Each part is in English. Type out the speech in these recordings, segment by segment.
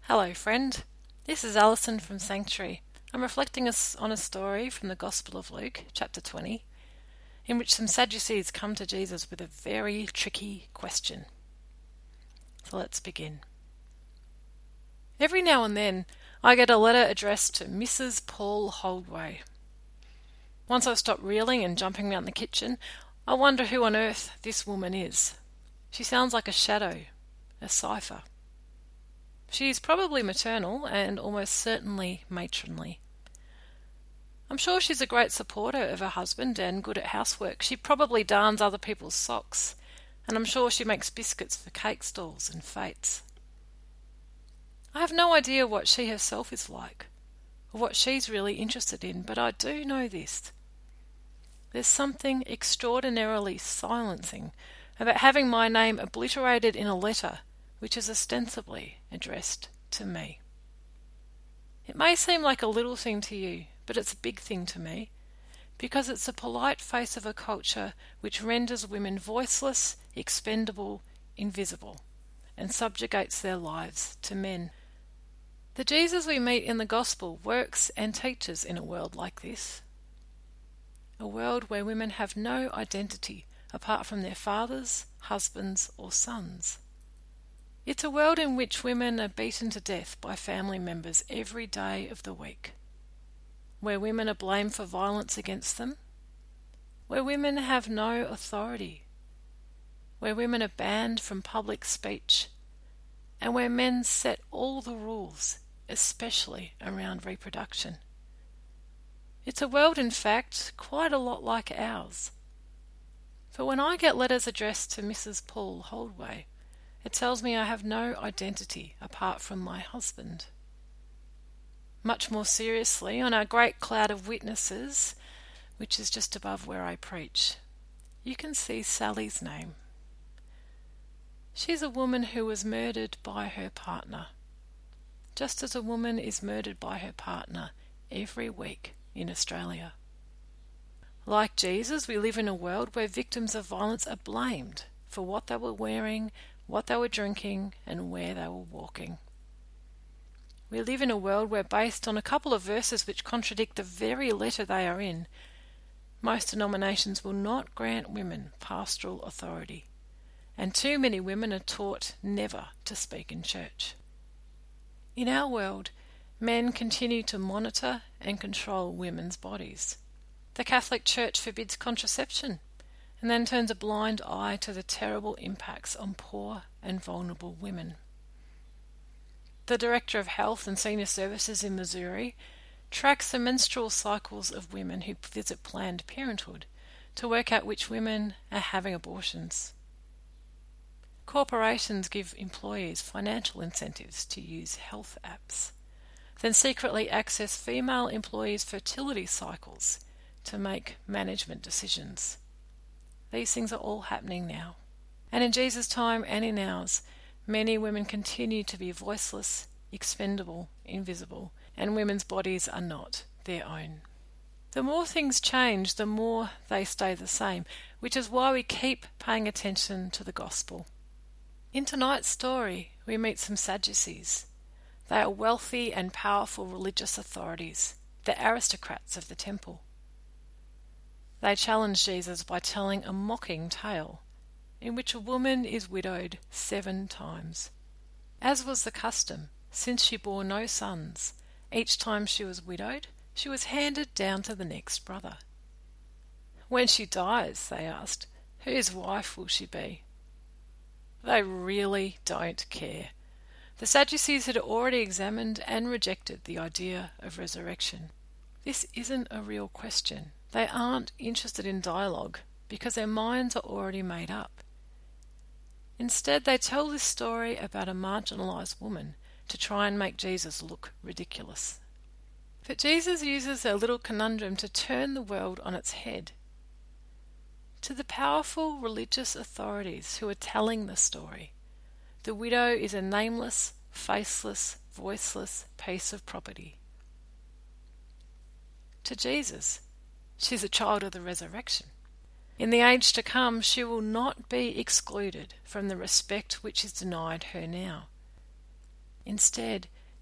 Hello, friend. This is Alison from Sanctuary. I'm reflecting on a story from the Gospel of Luke, chapter 20, in which some Sadducees come to Jesus with a very tricky question. So let's begin. Every now and then, I get a letter addressed to Mrs. Paul Holdway. Once I stop reeling and jumping around the kitchen, I wonder who on earth this woman is. She sounds like a shadow, a cipher. She is probably maternal and almost certainly matronly. I'm sure she's a great supporter of her husband and good at housework. She probably darns other people's socks, and I'm sure she makes biscuits for cake stalls and fetes. I have no idea what she herself is like, or what she's really interested in, but I do know this. There's something extraordinarily silencing about having my name obliterated in a letter which is ostensibly addressed to me. It may seem like a little thing to you, but it's a big thing to me, because it's the polite face of a culture which renders women voiceless, expendable, invisible, and subjugates their lives to men. The Jesus we meet in the Gospel works and teaches in a world like this, a world where women have no identity apart from their fathers, husbands, or sons. It's a world in which women are beaten to death by family members every day of the week, where women are blamed for violence against them, where women have no authority, where women are banned from public speech, and where men set all the rules, especially around reproduction. It's a world, in fact, quite a lot like ours. For when I get letters addressed to Mrs. Paul Holdway, it tells me I have no identity apart from my husband. Much more seriously, on our great cloud of witnesses, which is just above where I preach, you can see Sally's name. She's a woman who was murdered by her partner, just as a woman is murdered by her partner every week in Australia. Like Jesus, we live in a world where victims of violence are blamed for what they were wearing, what they were drinking, and where they were walking. We live in a world where, based on a couple of verses which contradict the very letter they are in, most denominations will not grant women pastoral authority, and too many women are taught never to speak in church. In our world, men continue to monitor and control women's bodies. The Catholic Church forbids contraception, and then turns a blind eye to the terrible impacts on poor and vulnerable women. The Director of Health and Senior Services in Missouri tracks the menstrual cycles of women who visit Planned Parenthood to work out which women are having abortions. Corporations give employees financial incentives to use health apps, then secretly access female employees' fertility cycles to make management decisions. These things are all happening now. And in Jesus' time and in ours, many women continue to be voiceless, expendable, invisible, and women's bodies are not their own. The more things change, the more they stay the same, which is why we keep paying attention to the gospel. In tonight's story, we meet some Sadducees. They are wealthy and powerful religious authorities, the aristocrats of the temple. They challenge Jesus by telling a mocking tale in which a woman is widowed 7 times. As was the custom, since she bore no sons, each time she was widowed, she was handed down to the next brother. When she dies, they asked, whose wife will she be? They really don't care. The Sadducees had already examined and rejected the idea of resurrection. This isn't a real question. They aren't interested in dialogue because their minds are already made up. Instead, they tell this story about a marginalized woman to try and make Jesus look ridiculous. But Jesus uses their little conundrum to turn the world on its head. To the powerful religious authorities who are telling the story, the widow is a nameless, faceless, voiceless piece of property. To Jesus, she's a child of the resurrection. In the age to come, she will not be excluded from the respect which is denied her now. Instead,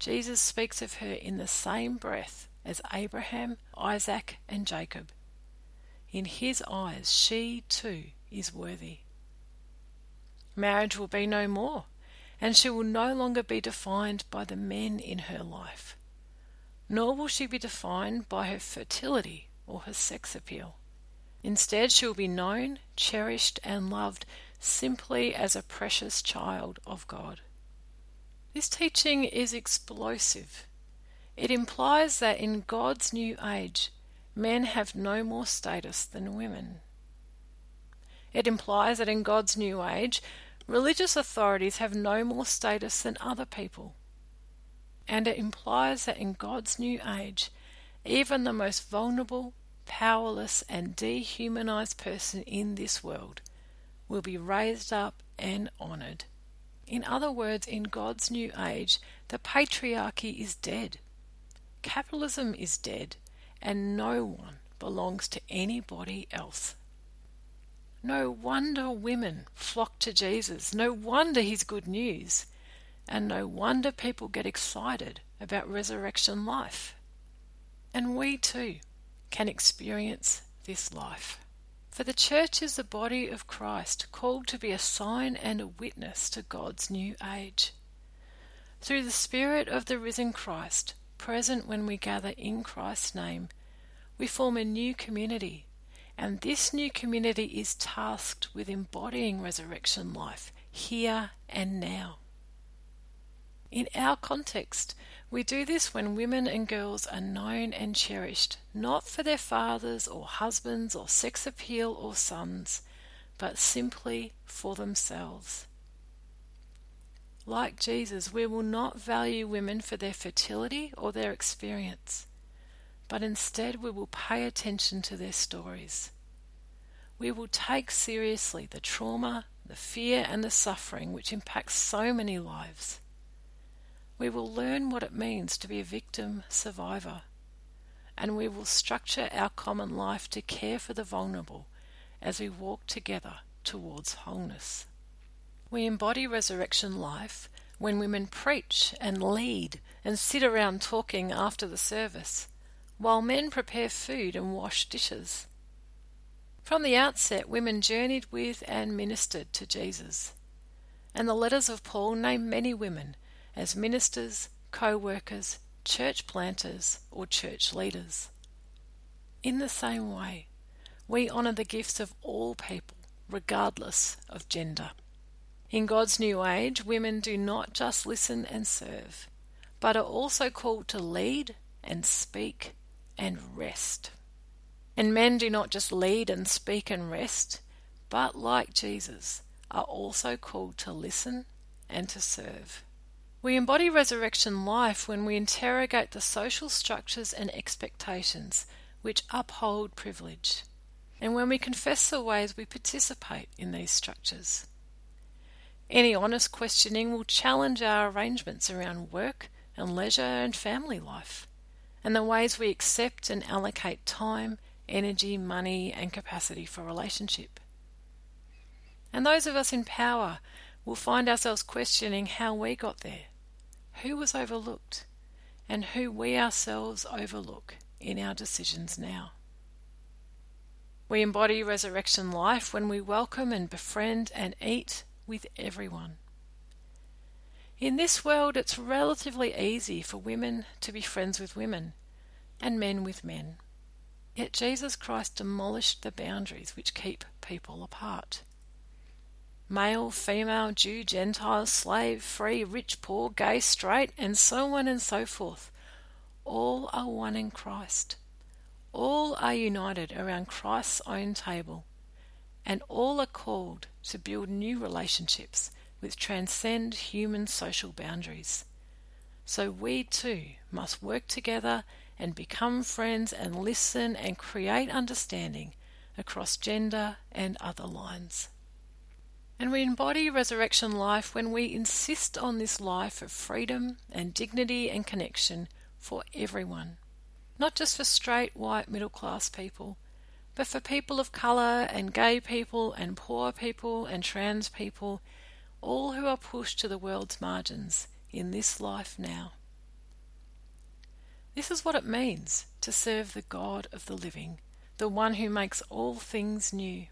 Jesus speaks of her in the same breath as Abraham, Isaac, and Jacob. In his eyes, she too is worthy. Marriage will be no more, and she will no longer be defined by the men in her life, nor will she be defined by her fertility or her sex appeal. Instead, she will be known, cherished, and loved simply as a precious child of God. This teaching is explosive. It implies that in God's new age, men have no more status than women. It implies that in God's new age, religious authorities have no more status than other people. And it implies that in God's new age, even the most vulnerable, powerless, and dehumanized person in this world will be raised up and honored. In other words, in God's new age, the patriarchy is dead. Capitalism is dead, and no one belongs to anybody else. No wonder women flock to Jesus. No wonder he's good news. And no wonder people get excited about resurrection life. And we too can experience this life. For the church is the body of Christ, called to be a sign and a witness to God's new age. Through the Spirit of the risen Christ, present when we gather in Christ's name, we form a new community, and this new community is tasked with embodying resurrection life here and now. In our context, we do this when women and girls are known and cherished, not for their fathers or husbands or sex appeal or sons, but simply for themselves. Like Jesus, we will not value women for their fertility or their experience, but instead we will pay attention to their stories. We will take seriously the trauma, the fear, and the suffering which impacts so many lives. We will learn what it means to be a victim survivor, and we will structure our common life to care for the vulnerable as we walk together towards wholeness. We embody resurrection life when women preach and lead and sit around talking after the service, while men prepare food and wash dishes. From the outset, women journeyed with and ministered to Jesus, and the letters of Paul name many women as ministers, co-workers, church planters, or church leaders. In the same way, we honour the gifts of all people, regardless of gender. In God's new age, women do not just listen and serve, but are also called to lead and speak and rest. And men do not just lead and speak and rest, but like Jesus, are also called to listen and to serve. We embody resurrection life when we interrogate the social structures and expectations which uphold privilege, and when we confess the ways we participate in these structures. Any honest questioning will challenge our arrangements around work and leisure and family life, and the ways we accept and allocate time, energy, money, and capacity for relationship. And those of us in power will find ourselves questioning how we got there, who was overlooked, and who we ourselves overlook in our decisions now. We embody resurrection life when we welcome and befriend and eat with everyone. In this world, it's relatively easy for women to be friends with women and men with men. Yet Jesus Christ demolished the boundaries which keep people apart. Male, female, Jew, Gentile, slave, free, rich, poor, gay, straight, and so on and so forth. All are one in Christ. All are united around Christ's own table, and all are called to build new relationships which transcend human social boundaries. So we too must work together and become friends and listen and create understanding across gender and other lines. And we embody resurrection life when we insist on this life of freedom and dignity and connection for everyone, not just for straight, white, middle-class people, but for people of colour and gay people and poor people and trans people, all who are pushed to the world's margins in this life now. This is what it means to serve the God of the living, the one who makes all things new.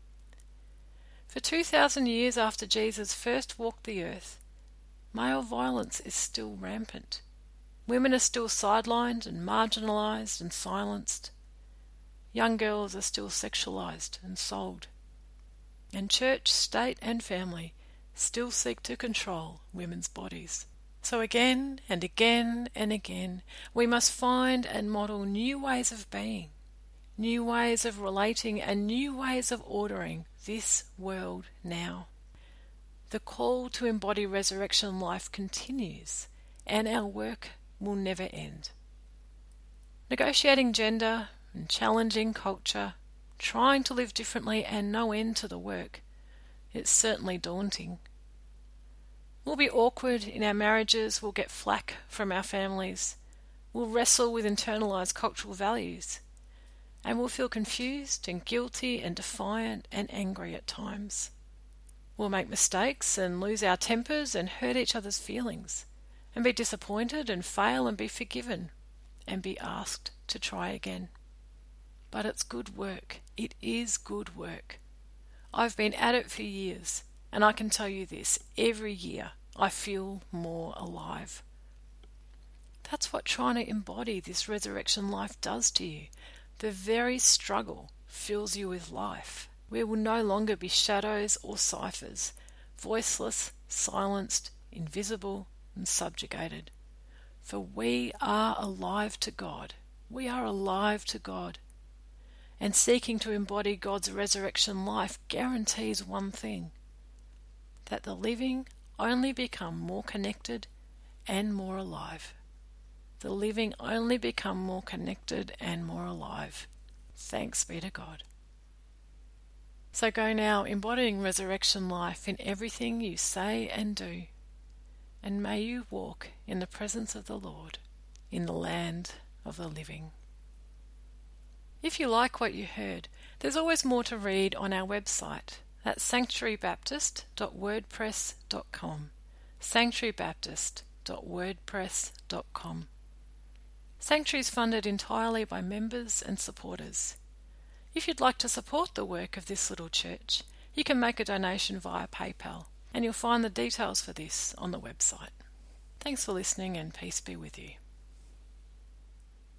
For 2,000 years after Jesus first walked the earth, male violence is still rampant. Women are still sidelined and marginalised and silenced. Young girls are still sexualised and sold. And church, state and family still seek to control women's bodies. So again and again and again, we must find and model new ways of being, new ways of relating and new ways of ordering this world now. The call to embody resurrection life continues, and our work will never end. Negotiating gender and challenging culture, trying to live differently and no end to the work, it's certainly daunting. We'll be awkward in our marriages, we'll get flack from our families, we'll wrestle with internalised cultural values, and we'll feel confused and guilty and defiant and angry at times. We'll make mistakes and lose our tempers and hurt each other's feelings, and be disappointed and fail and be forgiven, and be asked to try again. But it's good work. It is good work. I've been at it for years, and I can tell you this, every year I feel more alive. That's what trying to embody this resurrection life does to you. The very struggle fills you with life. We will no longer be shadows or ciphers, voiceless, silenced, invisible, and subjugated. For we are alive to God. We are alive to God. And seeking to embody God's resurrection life guarantees one thing, that the living only become more connected and more alive. The living only become more connected and more alive. Thanks be to God. So go now embodying resurrection life in everything you say and do, and may you walk in the presence of the Lord in the land of the living. If you like what you heard, there's always more to read on our website at sanctuarybaptist.wordpress.com. sanctuarybaptist.wordpress.com. Sanctuary is funded entirely by members and supporters. If you'd like to support the work of this little church, you can make a donation via PayPal, and you'll find the details for this on the website. Thanks for listening, and peace be with you.